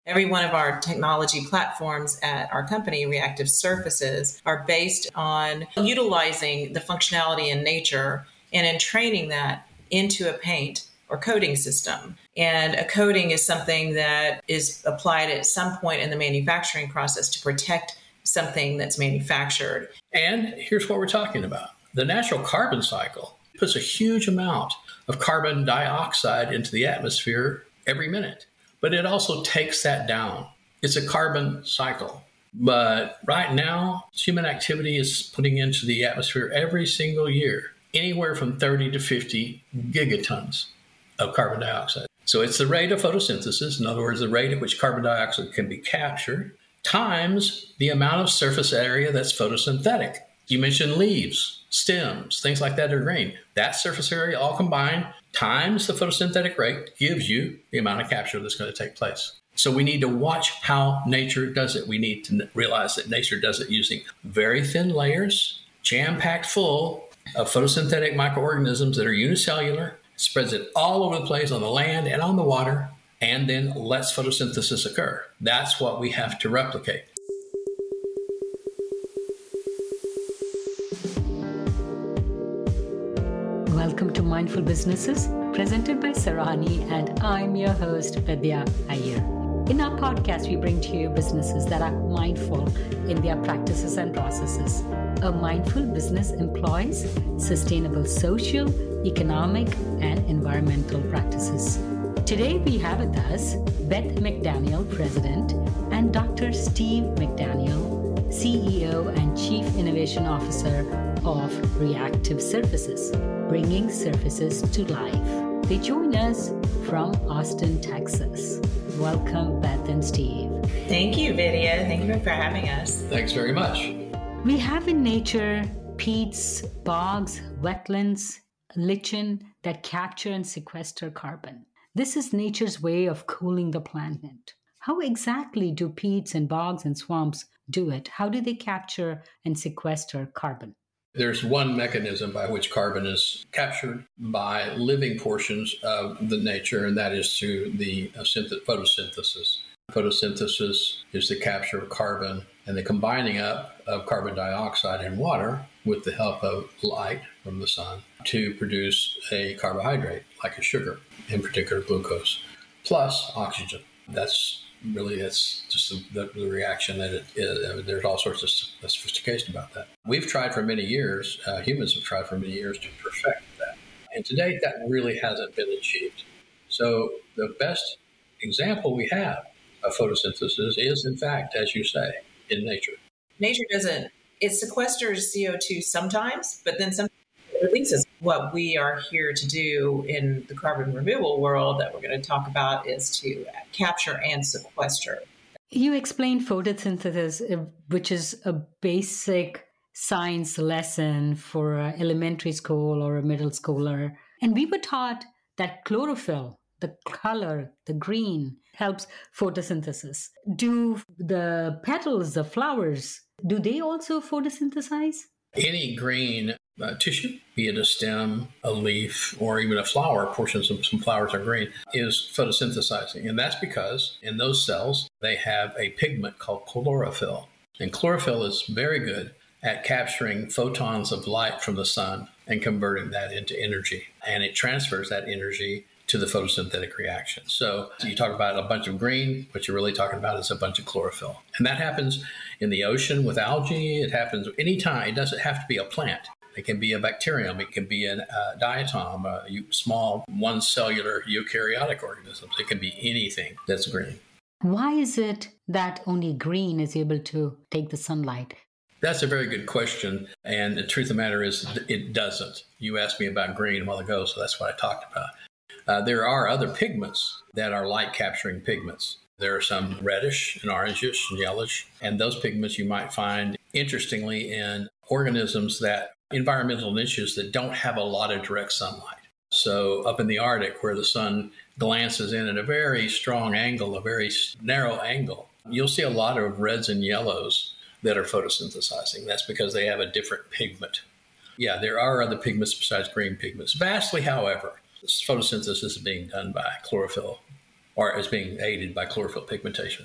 Every one of our technology platforms at our company, Reactive Surfaces, are based on utilizing the functionality in nature and in training that into a paint or coating system. And a coating is something that is applied at some point in the manufacturing process to protect something that's manufactured. And here's what we're talking about. The natural carbon cycle puts a huge amount of carbon dioxide into the atmosphere every minute. But it also takes that down. It's a carbon cycle. But right now, human activity is putting into the atmosphere every single year anywhere from 30 to 50 gigatons of carbon dioxide. So it's the rate of photosynthesis, in other words, the rate at which carbon dioxide can be captured, times the amount of surface area that's photosynthetic. You mentioned leaves, stems, things like that are green. That surface area all combined times the photosynthetic rate gives you the amount of capture that's going to take place. So we need to watch how nature does it. We need to realize that nature does it using very thin layers, jam-packed full of photosynthetic microorganisms that are unicellular, spreads it all over the place on the land and on the water, and then lets photosynthesis occur. That's what we have to replicate. Welcome to Mindful Businesses, presented by Sarani, and I'm your host, Vidya Iyer. In our podcast, we bring to you businesses that are mindful in their practices and processes. A mindful business employs sustainable social, economic, and environmental practices. Today, we have with us Beth McDaniel, President, and Dr. Steve McDaniel, CEO and Chief Innovation Officer of Reactive Surfaces, bringing surfaces to life. They join us from Austin, Texas. Welcome, Beth and Steve. Thank you, Vidya. Thank you for having us. Thanks very much. We have in nature peats, bogs, wetlands, lichen that capture and sequester carbon. This is nature's way of cooling the planet. How exactly do peats and bogs and swamps do it? How do they capture and sequester carbon? There's one mechanism by which carbon is captured by living portions of the nature, and that is through the photosynthesis. Photosynthesis is the capture of carbon and the combining up of carbon dioxide and water with the help of light from the sun to produce a carbohydrate, like a sugar, in particular glucose, plus oxygen. That's just the reaction that it is. There's all sorts of sophistication about that. We've tried for many years, humans have tried for many years to perfect that. And to date, that really hasn't been achieved. So the best example we have of photosynthesis is, in fact, as you say, in nature. Nature doesn't, it sequesters CO2 sometimes, but then sometimes it releases. What we are here to do in the carbon removal world that we're going to talk about is to capture and sequester. You explained photosynthesis, which is a basic science lesson for an elementary school or a middle schooler. And we were taught that chlorophyll, the color, the green, helps photosynthesis. Do the petals, the flowers, do they also photosynthesize? Any green tissue, be it a stem, a leaf, or even a flower, portions of some flowers are green, is photosynthesizing. And that's because in those cells, they have a pigment called chlorophyll. And chlorophyll is very good at capturing photons of light from the sun and converting that into energy. And it transfers that energy to the photosynthetic reaction. So you talk about a bunch of green, what you're really talking about is a bunch of chlorophyll. And that happens in the ocean with algae. It happens anytime. It doesn't have to be a plant. It can be a bacterium. It can be a diatom, small one-cellular eukaryotic organisms. It can be anything that's green. Why is it that only green is able to take the sunlight? That's a very good question. And the truth of the matter is it doesn't. You asked me about green a while ago, so that's what I talked about. There are other pigments that are light-capturing pigments. There are some reddish and orangish and yellowish. And those pigments you might find, interestingly, in organisms that environmental niches that don't have a lot of direct sunlight. So up in the Arctic, where the sun glances in at a very strong angle, a very narrow angle, you'll see a lot of reds and yellows that are photosynthesizing. That's because they have a different pigment. Yeah, there are other pigments besides green pigments. Vastly, however, photosynthesis is being done by chlorophyll or is being aided by chlorophyll pigmentation.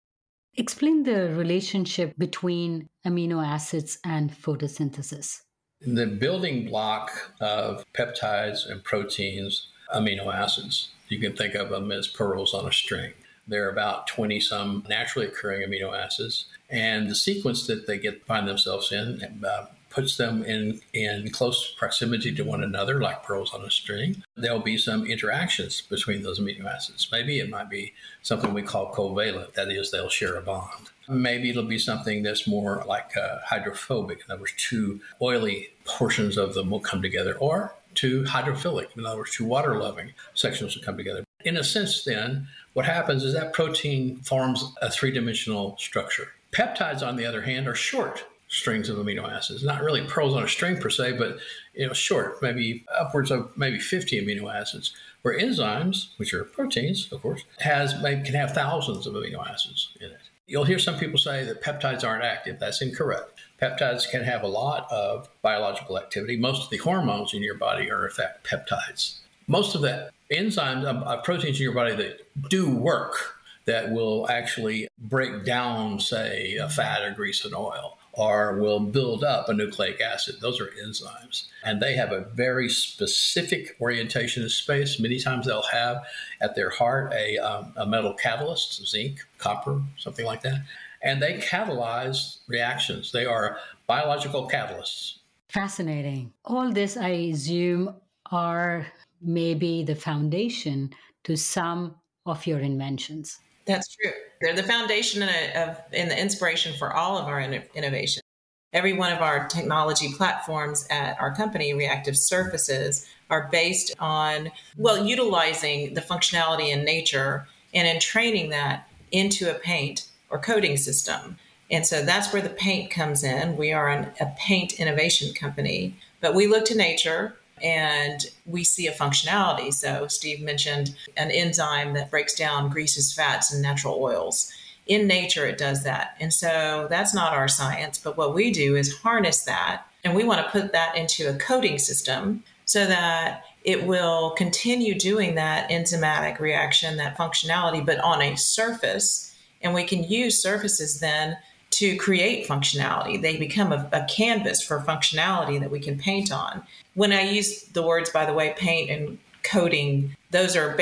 Explain the relationship between amino acids and photosynthesis. The building block of peptides and proteins, amino acids, you can think of them as pearls on a string. There are about 20 some naturally occurring amino acids, and the sequence that they find themselves in puts them in close proximity to one another, like pearls on a string. There'll be some interactions between those amino acids. Maybe it might be something we call covalent, that is, they'll share a bond. Maybe it'll be something that's more like hydrophobic, in other words, two oily portions of them will come together, or two hydrophilic, in other words, two water-loving sections will come together. In a sense, then, what happens is that protein forms a three-dimensional structure. Peptides, on the other hand, are short strings of amino acids, not really pearls on a string per se, but short, maybe upwards of maybe 50 amino acids. Where enzymes, which are proteins, of course, can have thousands of amino acids in it. You'll hear some people say that peptides aren't active. That's incorrect. Peptides can have a lot of biological activity. Most of the hormones in your body are, in fact, peptides. Most of the enzymes, proteins in your body that do work, that will actually break down, say, a fat or grease and oil, or will build up a nucleic acid. Those are enzymes. And they have a very specific orientation in space. Many times they'll have at their heart a metal catalyst, zinc, copper, something like that. And they catalyze reactions. They are biological catalysts. Fascinating. All this, I assume, are maybe the foundation to some of your inventions. That's true. They're the foundation and the inspiration for all of our innovation. Every one of our technology platforms at our company, Reactive Surfaces, are based on, utilizing the functionality in nature and in training that into a paint or coating system. And so that's where the paint comes in. We are a paint innovation company, but we look to nature and we see a functionality. So Steve mentioned an enzyme that breaks down greases, fats, and natural oils. In nature, it does that. And so that's not our science, but what we do is harness that, and we want to put that into a coating system so that it will continue doing that enzymatic reaction, that functionality, but on a surface. And we can use surfaces then to create functionality. They become a canvas for functionality that we can paint on. When I use the words, by the way, paint and coating, those are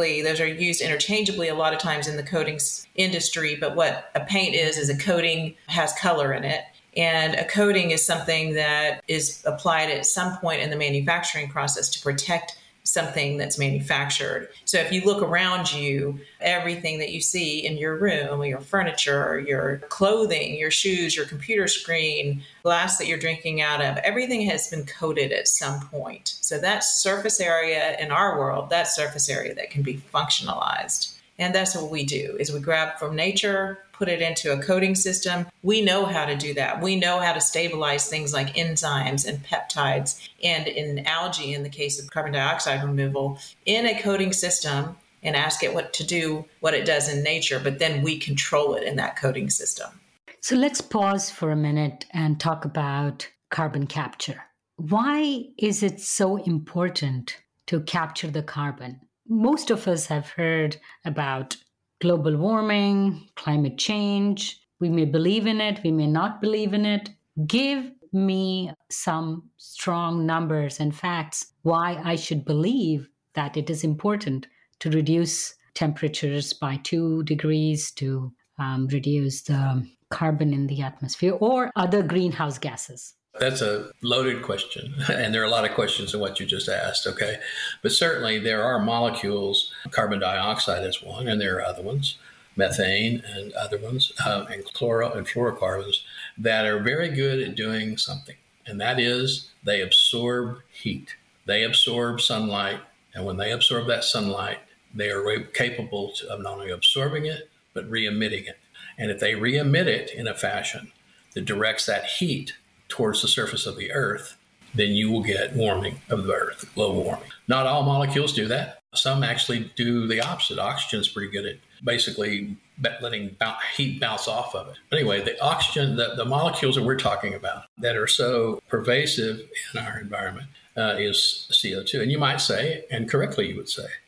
used interchangeably a lot of times in the coatings industry. But what a paint is a coating, has color in it. And a coating is something that is applied at some point in the manufacturing process to protect something that's manufactured. So if you look around you, everything that you see in your room, your furniture, your clothing, your shoes, your computer screen, glass that you're drinking out of, everything has been coated at some point. So that surface area in our world, that surface area that can be functionalized. And that's what we do, is we grab from nature, put it into a coating system. We know how to do that. We know how to stabilize things like enzymes and peptides, and in algae, in the case of carbon dioxide removal, in a coating system, and ask it what to do, what it does in nature, but then we control it in that coating system. So let's pause for a minute and talk about carbon capture. Why is it so important to capture the carbon? Most of us have heard about global warming, climate change. We may believe in it, we may not believe in it. Give me some strong numbers and facts why I should believe that it is important to reduce temperatures by 2 degrees, to reduce the carbon in the atmosphere or other greenhouse gases. That's a loaded question, and there are a lot of questions in what you just asked, okay? But certainly there are molecules, carbon dioxide is one, and there are other ones, methane and other ones, and chloro and fluorocarbons, that are very good at doing something, and that is they absorb heat. They absorb sunlight, and when they absorb that sunlight, they are capable of not only absorbing it, but re-emitting it. And if they re-emit it in a fashion that directs that heat towards the surface of the earth, then you will get warming of the earth, global warming. Not all molecules do that. Some actually do the opposite. Oxygen is pretty good at basically letting heat bounce off of it. But anyway, the oxygen, the molecules that we're talking about that are so pervasive in our environment is CO2. And you might say, and correctly you would say,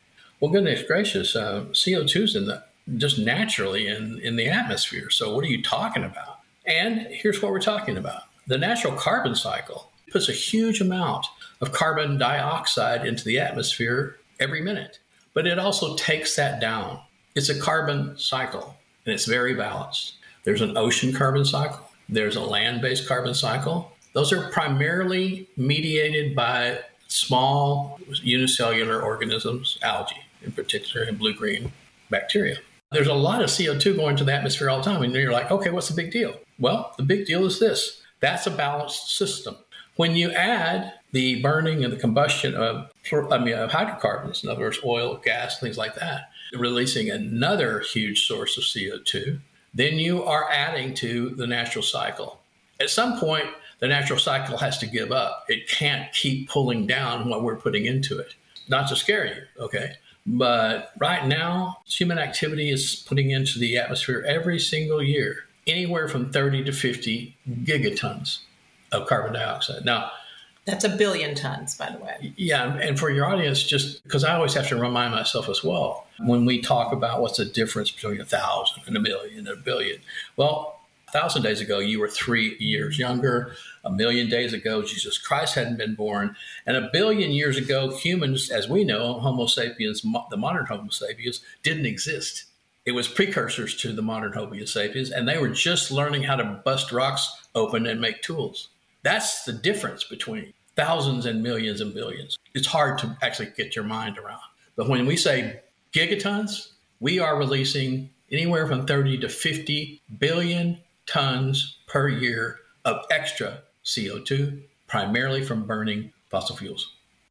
Well, goodness gracious, CO2 is just naturally in the atmosphere. So what are you talking about? And here's what we're talking about. The natural carbon cycle puts a huge amount of carbon dioxide into the atmosphere every minute, but it also takes that down. It's a carbon cycle, and it's very balanced. There's an ocean carbon cycle. There's a land-based carbon cycle. Those are primarily mediated by small unicellular organisms, algae in particular, and blue-green bacteria. There's a lot of CO2 going to the atmosphere all the time, and you're like, okay, what's the big deal? Well, the big deal is this. That's a balanced system. When you add the burning and the combustion of hydrocarbons, in other words, oil, gas, things like that, releasing another huge source of CO2, then you are adding to the natural cycle. At some point, the natural cycle has to give up. It can't keep pulling down what we're putting into it. Not to scare you, okay? But right now, human activity is putting into the atmosphere every single year anywhere from 30 to 50 gigatons of carbon dioxide. Now, that's 1 billion tons, by the way. Yeah, and for your audience, just because I always have to remind myself as well, when we talk about what's the difference between 1,000 and 1 million and 1 billion. Well, 1,000 days ago, you were 3 years younger. 1 million days ago, Jesus Christ hadn't been born. And 1 billion years ago, humans, as we know, Homo sapiens, the modern Homo sapiens, didn't exist. It was precursors to the modern Homo sapiens, and they were just learning how to bust rocks open and make tools. That's the difference between thousands and millions and billions. It's hard to actually get your mind around. But when we say gigatons, we are releasing anywhere from 30 to 50 billion tons per year of extra CO2, primarily from burning fossil fuels.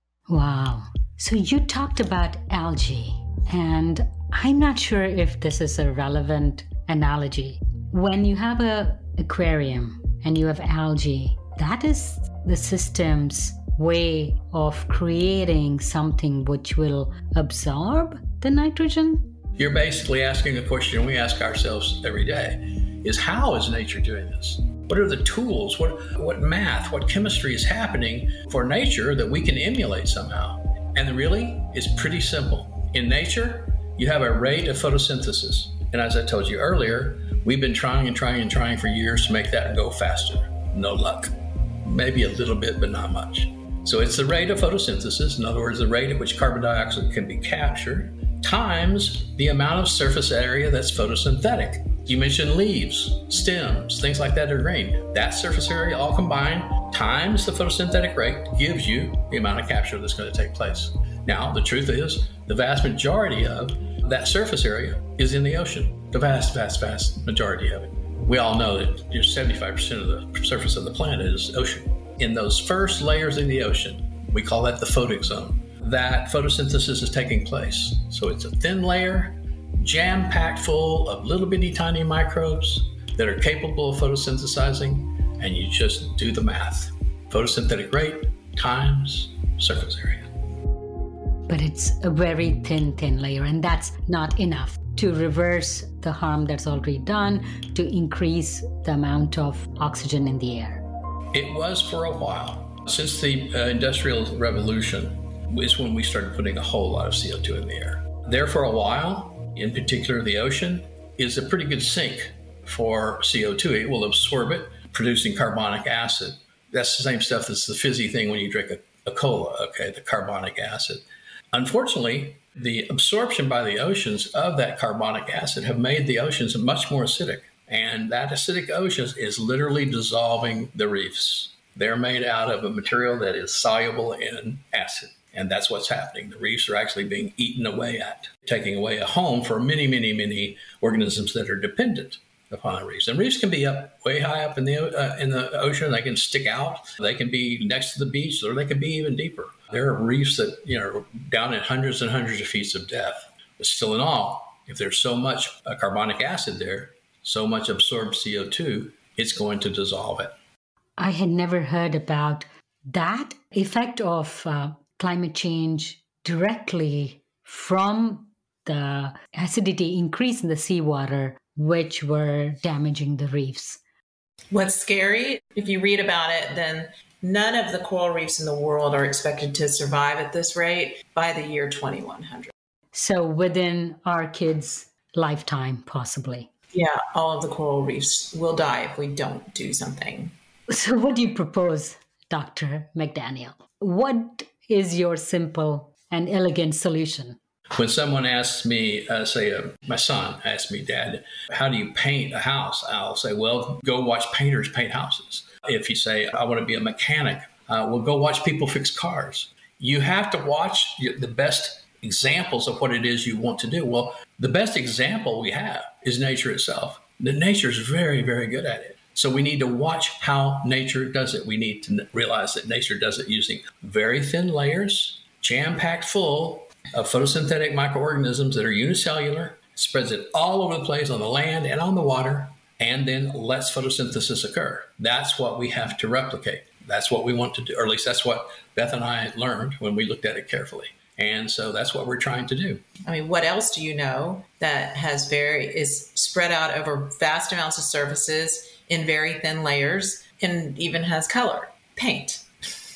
Wow. So you talked about algae, and I'm not sure if this is a relevant analogy. When you have an aquarium and you have algae, that is the system's way of creating something which will absorb the nitrogen? You're basically asking a question we ask ourselves every day, is how is nature doing this? What are the tools? What math, what chemistry is happening for nature that we can emulate somehow? And really, it's pretty simple. In nature, you have a rate of photosynthesis. And as I told you earlier, we've been trying for years to make that go faster. No luck. Maybe a little bit, but not much. So it's the rate of photosynthesis, in other words, the rate at which carbon dioxide can be captured, times the amount of surface area that's photosynthetic. You mentioned leaves, stems, things like that are green. That surface area all combined times the photosynthetic rate gives you the amount of capture that's going to take place. Now, the truth is, the vast majority of that surface area is in the ocean. The vast, vast, vast majority of it. We all know that 75% of the surface of the planet is ocean. In those first layers of the ocean, we call that the photic zone. That photosynthesis is taking place. So it's a thin layer, jam-packed full of little bitty tiny microbes that are capable of photosynthesizing, and you just do the math. Photosynthetic rate times surface area. But it's a very thin layer, and that's not enough to reverse the harm that's already done, to increase the amount of oxygen in the air. It was for a while. Since the Industrial Revolution is when we started putting a whole lot of CO2 in the air. There for a while, in particular the ocean, is a pretty good sink for CO2. It will absorb it, producing carbonic acid. That's the same stuff that's the fizzy thing when you drink a cola, okay, the carbonic acid. Unfortunately, the absorption by the oceans of that carbonic acid have made the oceans much more acidic. And that acidic oceans is literally dissolving the reefs. They're made out of a material that is soluble in acid. And that's what's happening. The reefs are actually being eaten away at, taking away a home for many, many, many organisms that are dependent upon reefs. And reefs can be up way high up in the ocean. They can stick out. They can be next to the beach, or they can be even deeper. There are reefs that are down at hundreds and hundreds of feet of depth. But still in all, if there's so much carbonic acid there, so much absorbed CO2, it's going to dissolve it. I had never heard about that effect of climate change directly from the acidity increase in the seawater, which were damaging the reefs. What's scary, if you read about it, then none of the coral reefs in the world are expected to survive at this rate by the year 2100. So within our kids' lifetime, possibly. Yeah, all of the coral reefs will die if we don't do something. So what do you propose, Dr. McDaniel? What is your simple and elegant solution? When someone asks me, my son asks me, Dad, how do you paint a house? I'll say, well, go watch painters paint houses. If you say, I want to be a mechanic, well, go watch people fix cars. You have to watch the best examples of what it is you want to do. Well, the best example we have is nature itself. Nature is very, very good at it. So we need to watch how nature does it. We need to realize that nature does it using very thin layers, jam-packed full of photosynthetic microorganisms that are unicellular, spreads it all over the place on the land and on the water, and then lets photosynthesis occur. That's what we have to replicate. That's what we want to do, or at least that's what Beth and I learned when we looked at it carefully. And so that's what we're trying to do. I mean, what else do you know that is spread out over vast amounts of surfaces in very thin layers and even has color? Paint.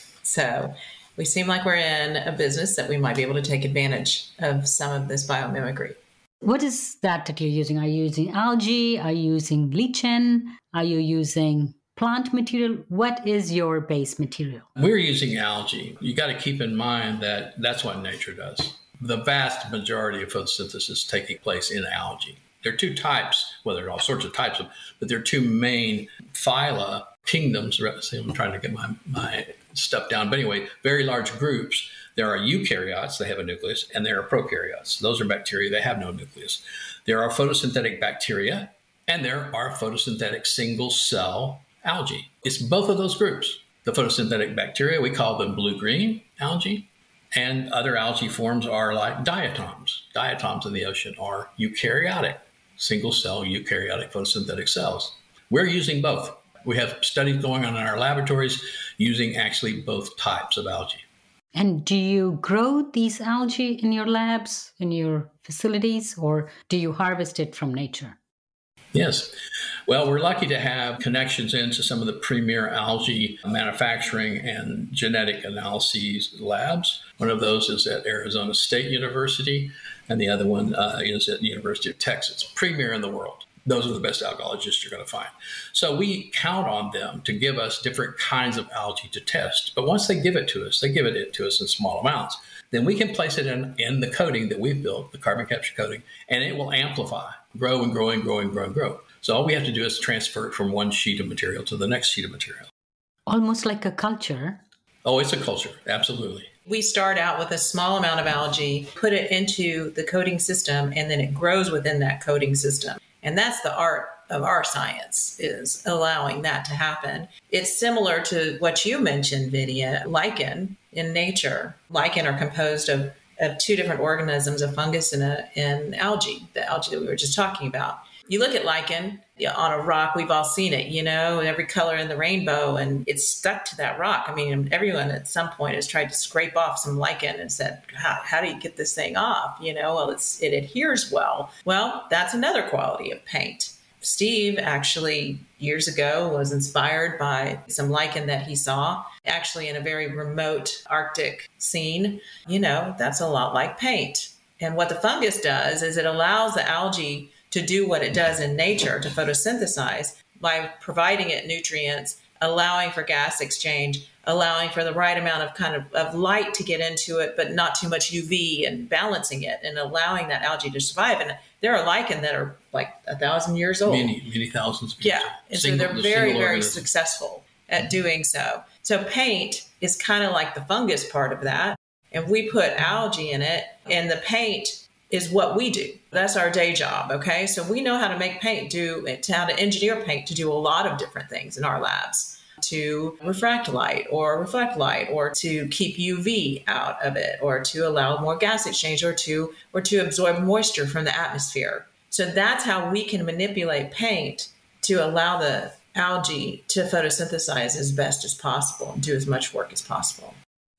So we seem like we're in a business that we might be able to take advantage of some of this biomimicry. What is that you're using? Are you using algae? Are you using lichen? Are you using plant material? What is your base material? We're using algae. You got to keep in mind that that's what nature does. The vast majority of photosynthesis is taking place in algae. There are two types, well, there are all sorts of types, but there are two main phyla, kingdoms. I'm trying to get my stuff down. But anyway, very large groups. There are eukaryotes, they have a nucleus, and there are prokaryotes. Those are bacteria, they have no nucleus. There are photosynthetic bacteria, and there are photosynthetic single cell algae. It's both of those groups. The photosynthetic bacteria, we call them blue-green algae, and other algae forms are like diatoms. Diatoms in the ocean are eukaryotic, single cell eukaryotic photosynthetic cells. We're using both. We have studies going on in our laboratories using actually both types of algae. And do you grow these algae in your labs, in your facilities, or do you harvest it from nature? Yes. Well, we're lucky to have connections into some of the premier algae manufacturing and genetic analyses labs. One of those is at Arizona State University, and the other one is at the University of Texas, premier in the world. Those are the best algologists you're going to find. So we count on them to give us different kinds of algae to test. But once they give it to us, they give it to us in small amounts. Then we can place it in the coating that we've built, the carbon capture coating, and it will amplify, grow and grow and grow and grow and grow. So all we have to do is transfer it from one sheet of material to the next sheet of material. Almost like a culture. Oh, it's a culture. Absolutely. We start out with a small amount of algae, put it into the coating system, and then it grows within that coating system. And that's the art of our science, is allowing that to happen. It's similar to what you mentioned, Vidya, lichen in nature. Lichen are composed of two different organisms, a fungus and algae, the algae that we were just talking about. You look at lichen on a rock, we've all seen it, every color in the rainbow, and it's stuck to that rock. I mean, everyone at some point has tried to scrape off some lichen and said, how do you get this thing off? Well, it adheres well. Well, that's another quality of paint. Steve actually years ago was inspired by some lichen that he saw actually in a very remote Arctic scene. That's a lot like paint. And what the fungus does is it allows the algae to do what it does in nature, to photosynthesize, by providing it nutrients, allowing for gas exchange, allowing for the right amount of light to get into it, but not too much UV, and balancing it and allowing that algae to survive. And there are lichen that are like 1,000 years old. Many thousands of years. Yeah. And so they're very, very successful at doing so. So paint is kind of like the fungus part of that. And we put algae in it, and the paint is what we do. That's our day job, okay? So we know how to make paint, how to engineer paint to do a lot of different things in our labs, to refract light or reflect light, or to keep UV out of it, or to allow more gas exchange, or to absorb moisture from the atmosphere. So that's how we can manipulate paint to allow the algae to photosynthesize as best as possible and do as much work as possible.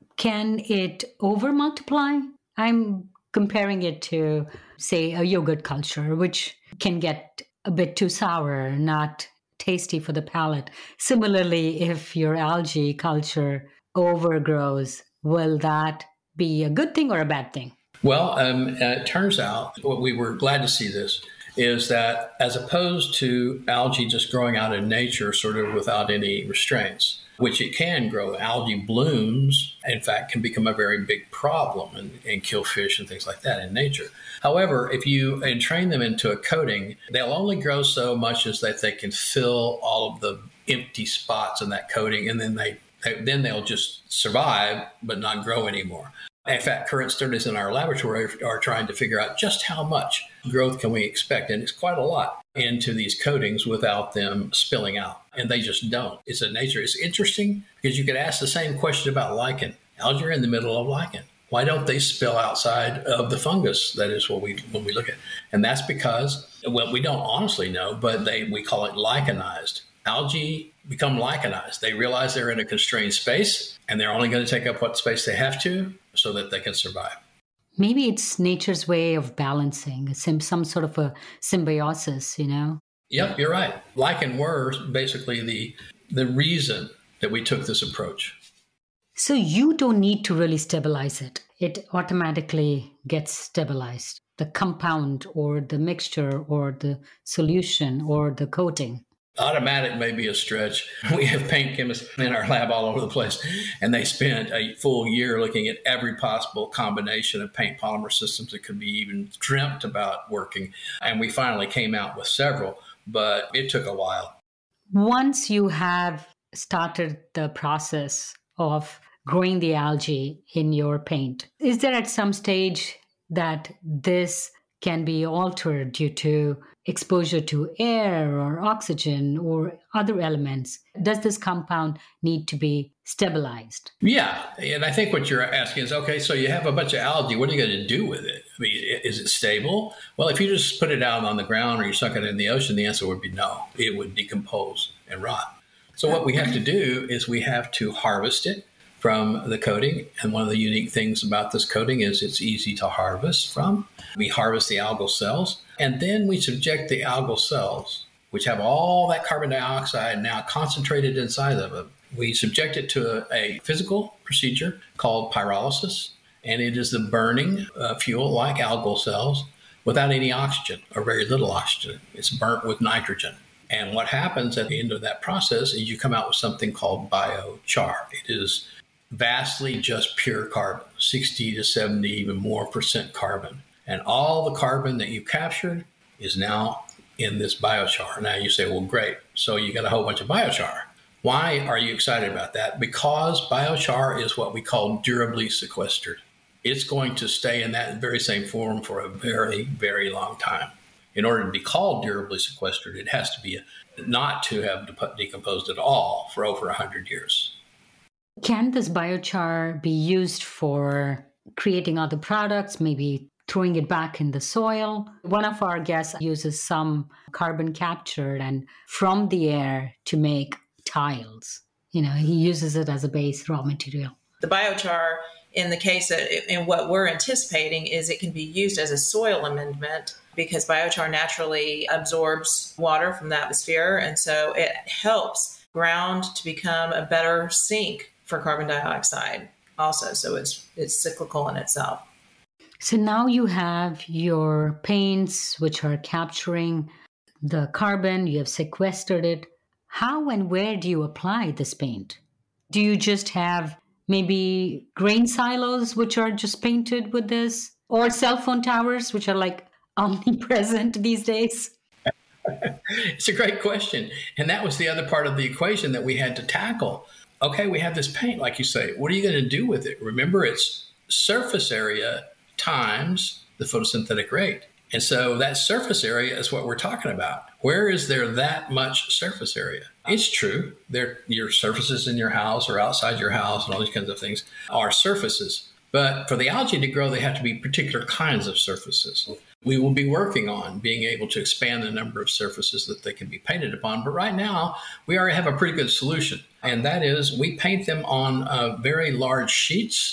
Can it over multiply? I'm comparing it to, say, a yogurt culture, which can get a bit too sour, not tasty for the palate. Similarly, if your algae culture overgrows, will that be a good thing or a bad thing? Well, it turns out what we were glad to see this is that as opposed to algae just growing out in nature sort of without any restraints, which it can grow, algae blooms, in fact, can become a very big problem and kill fish and things like that in nature. However, if you train them into a coating, they'll only grow so much as that they can fill all of the empty spots in that coating, and then they'll just survive but not grow anymore. In fact, current studies in our laboratory are trying to figure out just how much growth can we expect, and it's quite a lot, into these coatings without them spilling out. And they just don't. It's a nature. It's interesting because you could ask the same question about lichen. Algae are in the middle of lichen. Why don't they spill outside of the fungus? That is what when we look at. And that's because, well, we don't honestly know, but we call it lichenized. Algae become lichenized. They realize they're in a constrained space and they're only going to take up what space they have to so that they can survive. Maybe it's nature's way of balancing, some sort of a symbiosis, Yep, you're right. Lichen were basically the reason that we took this approach. So you don't need to really stabilize it. It automatically gets stabilized. The compound or the mixture or the solution or the coating. Automatic may be a stretch. We have paint chemists in our lab all over the place, and they spent a full year looking at every possible combination of paint polymer systems that could be even dreamt about working. And we finally came out with several, but it took a while. Once you have started the process of growing the algae in your paint, is there at some stage that this can be altered due to exposure to air or oxygen or other elements? Does this compound need to be stabilized? Yeah. And I think what you're asking is, okay, so you have a bunch of algae. What are you going to do with it? I mean, is it stable? Well, if you just put it out on the ground or you suck it in the ocean, the answer would be no. It would decompose and rot. So what we have to do is we have to harvest it from the coating. And one of the unique things about this coating is it's easy to harvest from. We harvest the algal cells, and then we subject the algal cells, which have all that carbon dioxide now concentrated inside of them. We subject it to a physical procedure called pyrolysis, and it is the burning fuel like algal cells without any oxygen or very little oxygen. It's burnt with nitrogen. And what happens at the end of that process is you come out with something called biochar. It is vastly just pure carbon, 60 to 70, even more percent carbon. And all the carbon that you captured is now in this biochar. Now you say, well, great. So you got a whole bunch of biochar. Why are you excited about that? Because biochar is what we call durably sequestered. It's going to stay in that very same form for a very, very long time. In order to be called durably sequestered, it has to be not to have decomposed at all for over 100 years. Can this biochar be used for creating other products, maybe throwing it back in the soil? One of our guests uses some carbon captured and from the air to make tiles. He uses it as a base raw material. The biochar, in the case in what we're anticipating, is it can be used as a soil amendment because biochar naturally absorbs water from the atmosphere. And so it helps ground to become a better sink for carbon dioxide also. So it's cyclical in itself. So now you have your paints, which are capturing the carbon, you have sequestered it. How and where do you apply this paint? Do you just have maybe grain silos, which are just painted with this? Or cell phone towers, which are like omnipresent these days? It's a great question. And that was the other part of the equation that we had to tackle. Okay, we have this paint, like you say. What are you going to do with it? Remember, it's surface area times the photosynthetic rate. And so that surface area is what we're talking about. Where is there that much surface area? It's true. Your surfaces in your house or outside your house and all these kinds of things are surfaces. But for the algae to grow, they have to be particular kinds of surfaces. We will be working on being able to expand the number of surfaces that they can be painted upon. But right now, we already have a pretty good solution. And that is we paint them on very large sheets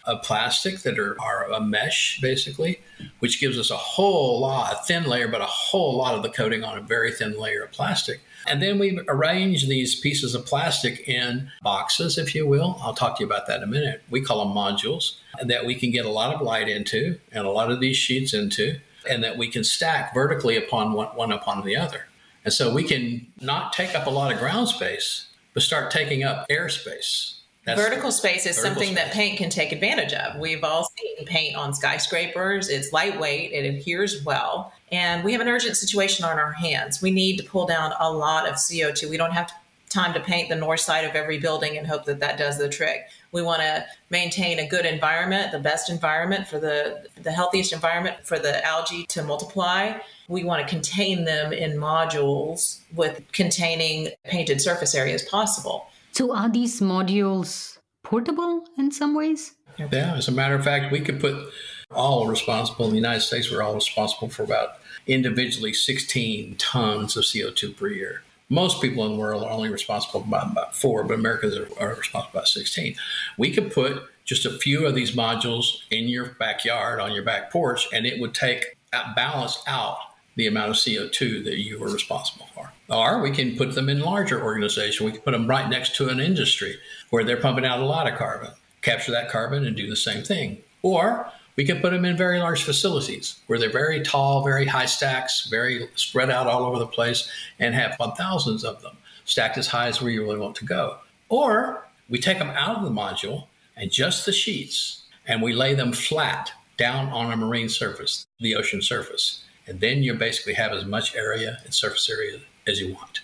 of plastic that are a mesh, basically, which gives us a thin layer, but a whole lot of the coating on a very thin layer of plastic. And then we arrange these pieces of plastic in boxes, if you will. I'll talk to you about that in a minute. We call them modules, that we can get a lot of light into and a lot of these sheets into, and that we can stack vertically upon one upon the other. And so we can not take up a lot of ground space, but start taking up airspace. Vertical space is something that paint can take advantage of. We've all seen paint on skyscrapers. It's lightweight. It adheres well. And we have an urgent situation on our hands. We need to pull down a lot of CO2. We don't have time to paint the north side of every building and hope that that does the trick. We want to maintain a good environment, the best environment for the healthiest environment for the algae to multiply. We want to contain them in modules with containing painted surface area as possible. So are these modules portable in some ways? Yeah, as a matter of fact, we could put all responsible in the United States. We're all responsible for about individually 16 tons of CO2 per year. Most people in the world are only responsible for about 4, but Americans are responsible for about 16. We could put just a few of these modules in your backyard, on your back porch, and it would balance out the amount of CO2 that you were responsible for. Or we can put them in larger organizations. We can put them right next to an industry where they're pumping out a lot of carbon, capture that carbon and do the same thing. Or we can put them in very large facilities where they're very tall, very high stacks, very spread out all over the place, and have thousands of them stacked as high as where you really want to go. Or we take them out of the module and just the sheets, and we lay them flat down on a marine surface, the ocean surface. And then you basically have as much area and surface area as you want.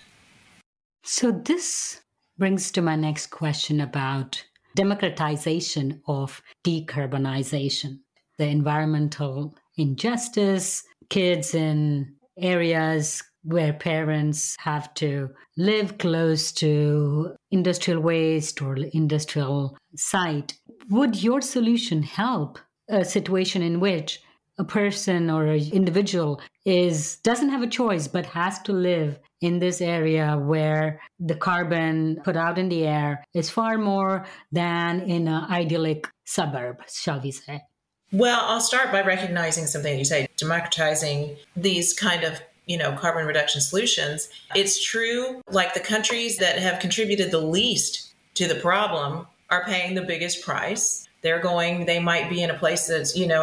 So this brings to my next question about democratization of decarbonization, the environmental injustice, kids in areas where parents have to live close to industrial waste or industrial site. Would your solution help a situation in which a person or an individual doesn't have a choice but has to live in this area where the carbon put out in the air is far more than in an idyllic suburb, shall we say? Well, I'll start by recognizing something you say, democratizing these kind of carbon reduction solutions. It's true, like the countries that have contributed the least to the problem are paying the biggest price. They might be in a place that's, in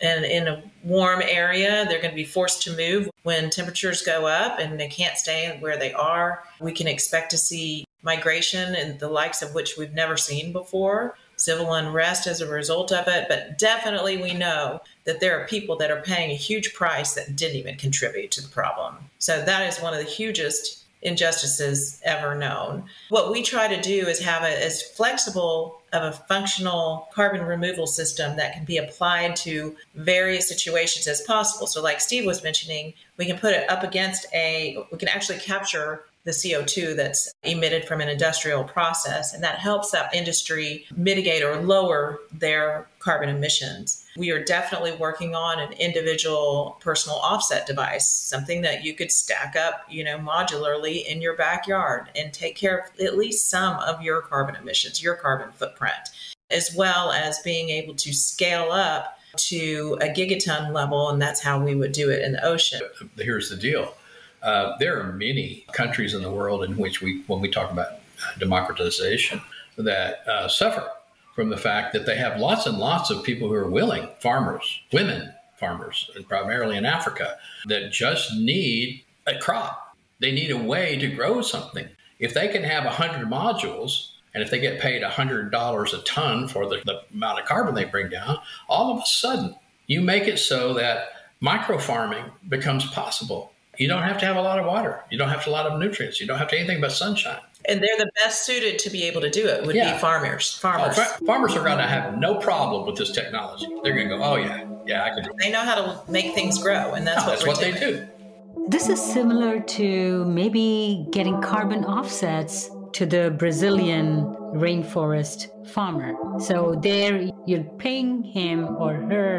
a warm area. They're going to be forced to move when temperatures go up and they can't stay where they are. We can expect to see migration and the likes of which we've never seen before, civil unrest as a result of it. But definitely we know that there are people that are paying a huge price that didn't even contribute to the problem. So that is one of the hugest injustices ever known. What we try to do is have as flexible of a functional carbon removal system that can be applied to various situations as possible. So like Steve was mentioning, we can put it up against we can actually capture the CO2 that's emitted from an industrial process, and that helps that industry mitigate or lower their carbon emissions. We are definitely working on an individual personal offset device, something that you could stack up, modularly in your backyard and take care of at least some of your carbon emissions, your carbon footprint, as well as being able to scale up to a gigaton level. And that's how we would do it in the ocean. Here's the deal. There are many countries in the world in which when we talk about democratization, that suffer from the fact that they have lots and lots of people who are willing, farmers, women farmers, and primarily in Africa, that just need a crop. They need a way to grow something. If they can have 100 modules, and if they get paid $100 a ton for the amount of carbon they bring down, all of a sudden you make it so that micro farming becomes possible. You don't have to have a lot of water. You don't have to have a lot of nutrients. You don't have to anything but sunshine. And they're the best suited to be able to do it would be farmers. Farmers are going to have no problem with this technology. They're going to go, oh, yeah, I can do it. They know how to make things grow, and that's what they do. This is similar to maybe getting carbon offsets to the Brazilian rainforest farmer. So there you're paying him or her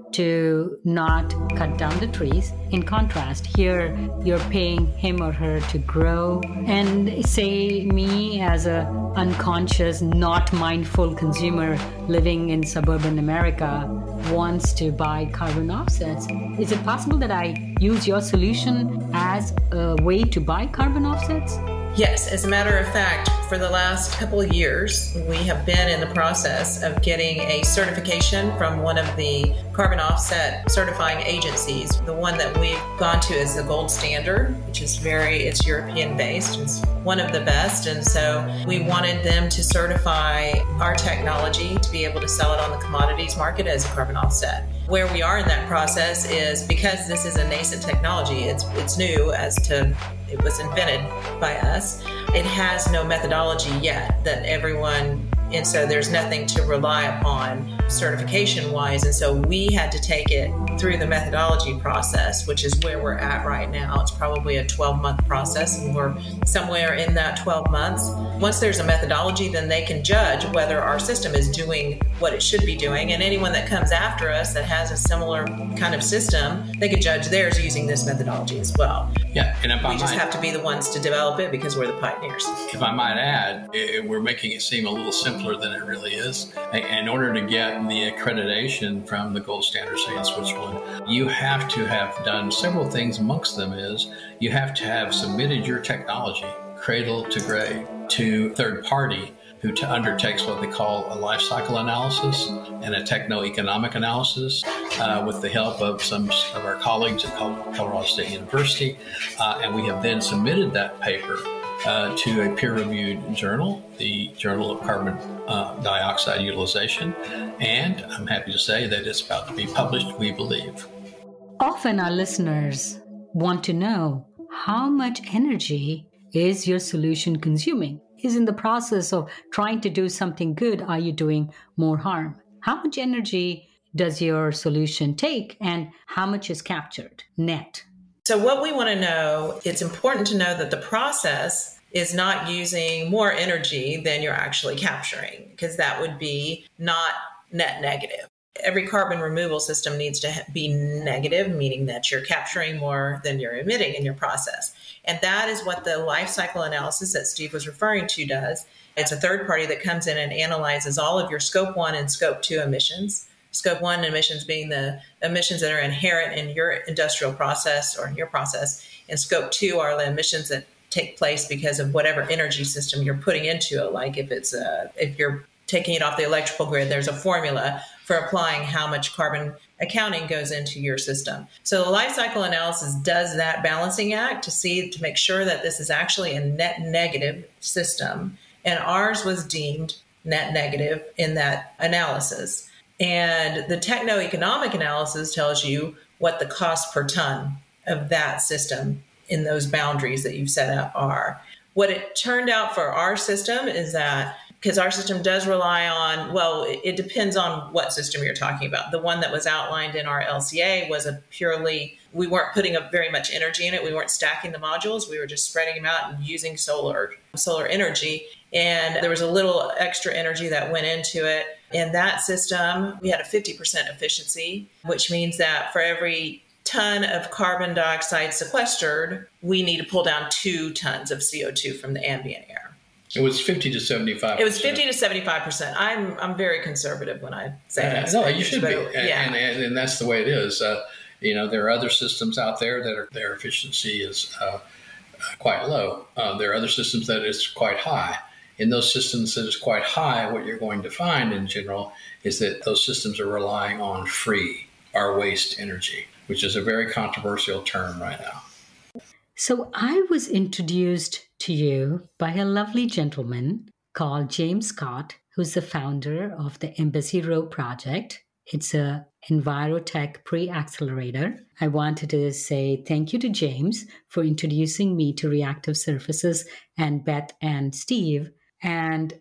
to not cut down the trees. In contrast, here you're paying him or her to grow. And say me as a unconscious, not mindful consumer living in suburban America wants to buy carbon offsets. Is it possible that I use your solution as a way to buy carbon offsets? Yes, as a matter of fact, for the last couple of years, we have been in the process of getting a certification from one of the carbon offset certifying agencies. The one that we've gone to is the gold standard, which is it's European based. It's one of the best. And so we wanted them to certify our technology to be able to sell it on the commodities market as a carbon offset. Where we are in that process is because this is a nascent technology, it's new it was invented by us. It has no methodology yet that everyone, and so there's nothing to rely upon certification-wise. And so we had to take it through the methodology process, which is where we're at right now. It's probably a 12-month process, and we're somewhere in that 12 months. Once there's a methodology, then they can judge whether our system is doing what it should be doing. And anyone that comes after us that has a similar kind of system, they can judge theirs using this methodology as well. Yeah, and we just have to be the ones to develop it because we're the pioneers. If I might add, we're making it seem a little simpler than it really is. In order to get the accreditation from the Gold Standard State Switzerland, you have to have done several things. Amongst them is you have to have submitted your technology, cradle to grave, to third party who undertakes what they call a life cycle analysis and a techno-economic analysis with the help of some of our colleagues at Colorado State University. And we have then submitted that paper to a peer-reviewed journal, the Journal of Carbon Dioxide Utilization. And I'm happy to say that it's about to be published, we believe. Often our listeners want to know how much energy is your solution consuming? Is in the process of trying to do something good, are you doing more harm? How much energy does your solution take and how much is captured net? So what we want to know, it's important to know that the process is not using more energy than you're actually capturing, because that would be not net negative. Every carbon removal system needs to be negative, meaning that you're capturing more than you're emitting in your process. And that is what the life cycle analysis that Steve was referring to does. It's a third party that comes in and analyzes all of your Scope 1 and Scope 2 emissions. Scope 1 emissions being the emissions that are inherent in your industrial process or in your process. And Scope 2 are the emissions that take place because of whatever energy system you're putting into it. Like if you're taking it off the electrical grid, there's a formula for applying how much carbon accounting goes into your system. So the life cycle analysis does that balancing act to make sure that this is actually a net negative system. And ours was deemed net negative in that analysis. And the techno-economic analysis tells you what the cost per ton of that system in those boundaries that you've set up are. What it turned out for our system is that because our system does rely on, it depends on what system you're talking about. The one that was outlined in our LCA was we weren't putting up very much energy in it. We weren't stacking the modules. We were just spreading them out and using solar energy. And there was a little extra energy that went into it. In that system, we had a 50% efficiency, which means that for every ton of carbon dioxide sequestered, we need to pull down 2 tons of CO2 from the ambient air. It was 50 to 75%. It was 50 to 75%. I'm very conservative when I say that. No, you should be. And that's the way it is. There are other systems out there that their efficiency is quite low. There are other systems that is quite high. In those systems that is quite high, what you're going to find in general is that those systems are relying on free or waste energy, which is a very controversial term right now. So I was introduced to you by a lovely gentleman called James Scott, who's the founder of the Embassy Row Project. It's a Envirotech pre-accelerator. I wanted to say thank you to James for introducing me to Reactive Surfaces and Beth and Steve. And